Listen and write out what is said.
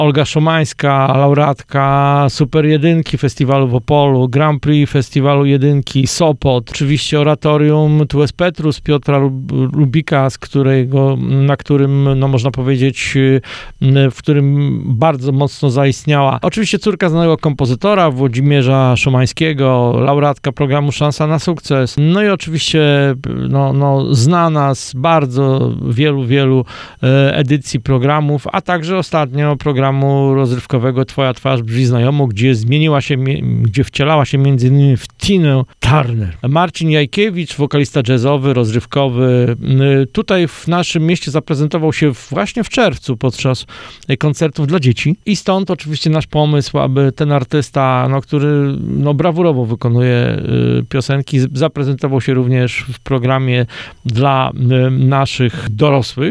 Olga Szomańska, laureatka Super Jedynki Festiwalu w Opolu, Grand Prix Festiwalu Jedynki Sopot, oczywiście oratorium Tues Petrus Piotra Lubika, na którym, no można powiedzieć, w którym bardzo mocno zaistniała. Oczywiście córka znanego kompozytora Włodzimierza Szomańskiego, laureatka programu Szansa na sukces. No i oczywiście znana z bardzo wielu edycji programów, a także ostatnio programu rozrywkowego Twoja twarz brzmi znajomo, gdzie wcielała się m.in. w Tinę Turner. Marcin Jajkiewicz, wokalista jazzowy, rozrywkowy, tutaj w naszym mieście zaprezentował się właśnie w czerwcu podczas koncertów dla dzieci i stąd oczywiście nasz pomysł, aby ten artysta, który brawurowo wykonuje piosenki, zaprezentował się również w programie dla naszych dorosłych.